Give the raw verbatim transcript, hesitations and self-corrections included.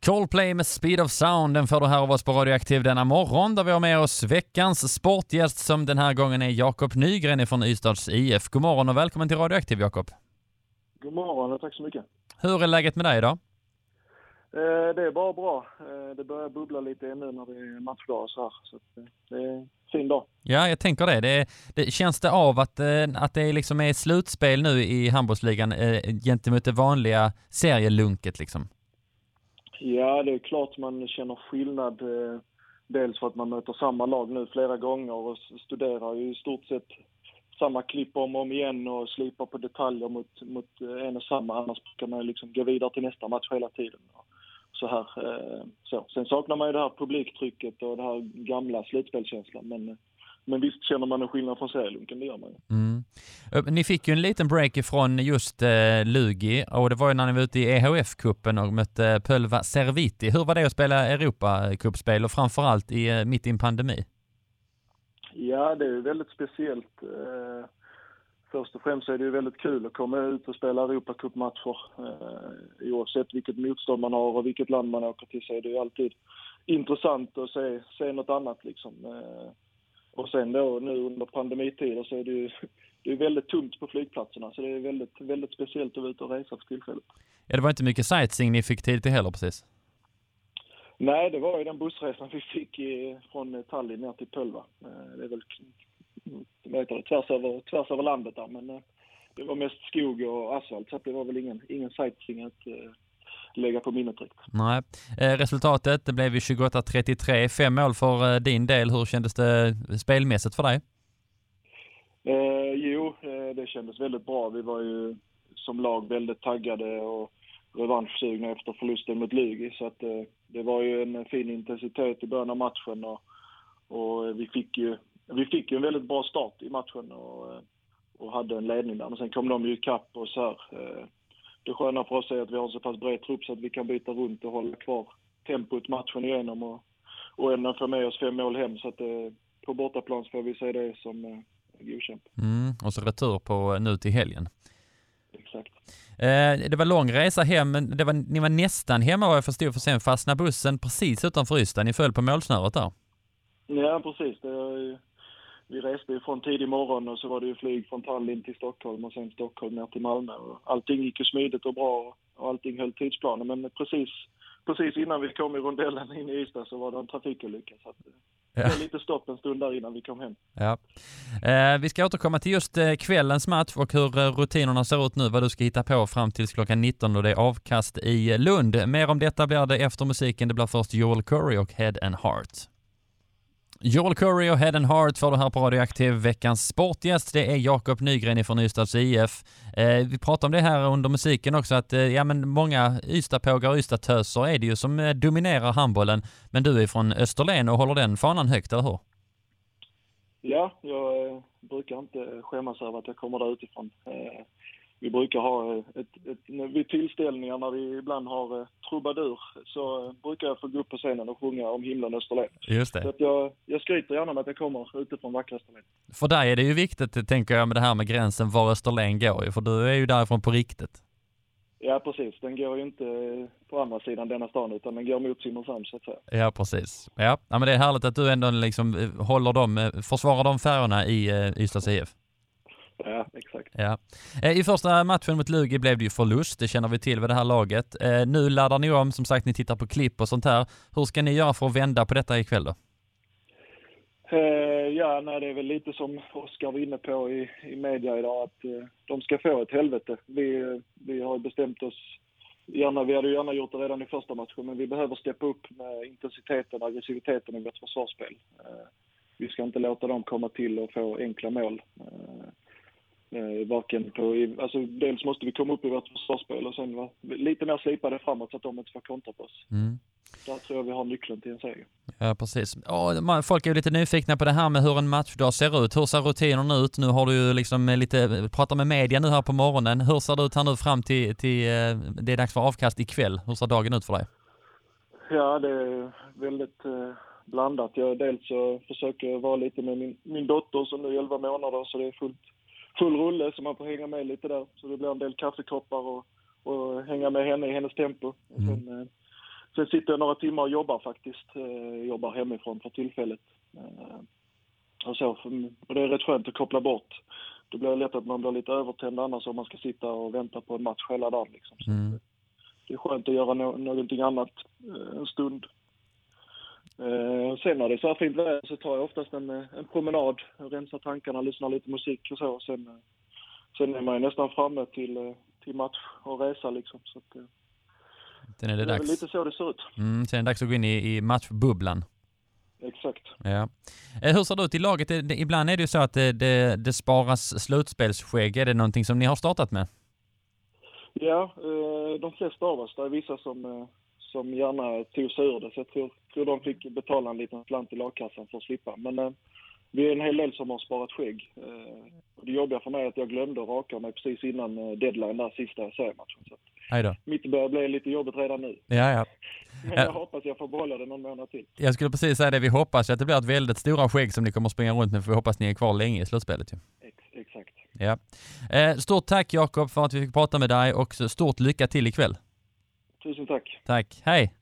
Coldplay med Speed of Sound, den får du här av oss på Radioaktiv denna morgon, där vi har med oss veckans sportgäst som den här gången är Jakob Nygren från Ystads I F. God morgon och välkommen till Radioaktiv, Jakob. God morgon och tack så mycket. Hur är läget med dig idag? Eh, det är bara bra. Eh, det börjar bubbla lite nu när det är matchdag så här. Så att, eh, det är en fin dag. Ja, jag tänker det. det, det känns det av att, eh, att det liksom är slutspel nu i handbollsligan eh, gentemot det vanliga serielunket liksom? Ja, det är klart man känner skillnad. Eh, dels för att man möter samma lag nu flera gånger och studerar ju i stort sett samma klipp om och om igen och slipar på detaljer mot, mot en och samma. Annars kan man liksom gå vidare till nästa match hela tiden. Så här, eh, så. Sen saknar man ju det här publiktrycket och det här gamla slutspelskänslan. Men, men visst känner man en skillnad från serielunken, det gör man ju. Mm. Ni fick ju en liten break ifrån just eh, Lugi, och det var ju när ni var ute i E H F-cupen och mötte Pölva Serviti. Hur var det att spela Europa-cupspel och framförallt i, eh, mitt i en pandemi? Ja, det är väldigt speciellt. Eh, först och främst är det ju väldigt kul att komma ut och spela Europacupmatcher. Eh, oavsett vilket motstånd man har och vilket land man åker till, så är det ju alltid intressant att se, se något annat liksom. Eh, och sen då nu under pandemitider så är det ju det är väldigt tomt på flygplatserna, så det är väldigt, väldigt speciellt att vara ute och resa för tillfället. Ja, det var inte mycket sightseeing ni fick tid till heller precis. Nej, det var ju den bussresan vi fick i, från Tallinn ner till Pölva. Det är väl vet jag, tvärs, över, tvärs över landet där, men det var mest skog och asfalt, så det var väl ingen, ingen sightseeing att uh, lägga på minnet riktigt. Nej. Eh, resultatet det blev ju tjugoåtta trettiotre, fem mål för eh, din del. Hur kändes det spelmässigt för dig? Eh, jo, eh, det kändes väldigt bra. Vi var ju som lag väldigt taggade och revanschsugna efter förlusten mot Lugi, så att eh, det var ju en fin intensitet i början av matchen och, och vi fick ju vi fick ju en väldigt bra start i matchen och, och hade en ledning där, men sen kom de ju i kapp och så här. Eh, det sköna för oss är att vi har så pass bred trupp så att vi kan byta runt och hålla kvar tempot matchen igenom och, och ändå få med oss fem mål hem, så att eh, på bortaplan får vi se det som eh, godkänt. Mm, och så retur på nu till helgen. Exakt. Eh, det var lång resa hem, men det var, ni var nästan hemma vad jag förstod, för sen fastnade bussen precis utanför Ystad. Ni föll på målsnöret där. Ja, precis. Det, vi reste från tidig morgon och så var det ju flyg från Tallinn till Stockholm och sen Stockholm ner till Malmö. Och allting gick ju smidigt och bra och allting höll tidsplanen, men precis, precis innan vi kom i rondellen in i Ystad så var det en trafikolycka, så att det var lite stopp en stund där innan vi kom hem. Ja. Eh, vi ska återkomma till just eh, kvällens match och hur eh, rutinerna ser ut nu, vad du ska hitta på fram till klockan nitton och det är avkast i Lund. Mer om detta blir det efter musiken. Det blir först Joel Curry och Head and Heart. Joel Curry och Head and Heart får du här på Radioaktiv. Veckans sportgäst, det är Jakob Nygren från Ystads I F. Eh, vi pratar om det här under musiken också, att eh, ja, men många Ystadpågar och Ystadtöser är det ju som eh, dominerar handbollen, men du är från Österlen och håller den fanan högt, eller hur? Ja, jag eh, brukar inte skämmas över att jag kommer där utifrån. Eh, vi brukar ha ett, ett, ett vid tillställningar när vi ibland har eh, trubadur, så eh, brukar jag få gå upp på scenen och sjunga om himlen Österlen. Just det. Så att jag, jag skryter gärna med att jag kommer utifrån vackra Österlen. För dig är det ju viktigt, tänker jag, med det här med gränsen var Österlen går, för du är ju därifrån på riktigt. Ja, precis. Den går ju inte på andra sidan denna stan, utan den går mot Simonshamn, så att säga. Ja, precis. Ja, ja, men det är härligt att du ändå liksom håller dem, försvarar de färgerna i uh, Ystads I F. Ja, exakt. Ja. I första matchen mot Lugi blev det ju förlust, det känner vi till vid det här laget. Nu laddar ni om, som sagt, ni tittar på klipp och sånt här. Hur ska ni göra för att vända på detta ikväll då? Uh, ja, nej, det är väl lite som Oskar var inne på i, i media idag, att uh, de ska få ett helvete. Vi, uh, vi har bestämt oss, gärna, vi hade ju gärna gjort det redan i första matchen, men vi behöver steppa upp med intensiteten och aggressiviteten i vårt försvarsspel. Uh, vi ska inte låta dem komma till och få enkla mål. Uh, Eh, varken på, alltså dels måste vi komma upp i vårt försvarsspel och sen va, lite mer slipade framåt så att de inte får kontra på oss. Mm. Där tror jag vi har nyckeln till en seger. Ja, precis. Oh, man, folk är ju lite nyfikna på det här med hur en matchdag ser ut. Hur ser rutinerna ut? Nu har du ju liksom lite pratat med media nu här på morgonen. Hur ser det ut här nu fram till, till eh, det är dags för avkast ikväll? Hur ser dagen ut för dig? Ja, det är väldigt eh, blandat. Jag dels så försöker vara lite med min, min dotter som nu är elva månader, så det är fullt full rulle, så man får hänga med lite där. Så det blir en del kaffekoppar och, och hänga med henne i hennes tempo. Och sen, mm. sen sitter jag några timmar och jobbar faktiskt. Eh, jobbar hemifrån för tillfället. Eh, och, så, och det är rätt skönt att koppla bort. Det blir lätt att man blir lite övertänd annars om man ska sitta och vänta på en match hela dagen. Liksom. Så Mm. det är skönt att göra no- någonting annat eh, en stund. Eh, sen när det är så här fint väder så tar jag oftast en, en promenad, rensar tankarna, lyssnar lite musik och så. Sen, eh, sen är man ju nästan framme till, eh, till match och resa liksom. Så att, eh, Sen är det, det är dags. lite så det ser ut. Mm, sen är det dags att gå in i, i matchbubblan. Exakt. Ja. Eh, hur ser det ut i laget? Det, det, ibland är det ju så att det, det, det sparas slutspelsskägg. Är det någonting som ni har startat med? Ja, eh, de flesta av oss. Det är vissa som, eh, som gärna tog sig ur det. Så jag tror, tror de fick betala en liten slant i lagkassan för att slippa. Men eh, vi är en hel del som har sparat skägg. Eh, och det jobbiga för mig är att jag glömde att raka mig precis innan eh, deadline där sista seriematchen. Så Hej då. mitt börjar bli lite jobbigt redan nu. Ja, ja. Men jag hoppas jag får behålla det någon månad till. Jag skulle precis säga det. Vi hoppas att det blir ett väldigt stora skägg som ni kommer att springa runt med, för vi hoppas ni är kvar länge i slutspelet. Ju. Ex- exakt. Ja. Eh, stort tack Jakob för att vi fick prata med dig och stort lycka till ikväll. Tusen tack. Tack. Hej.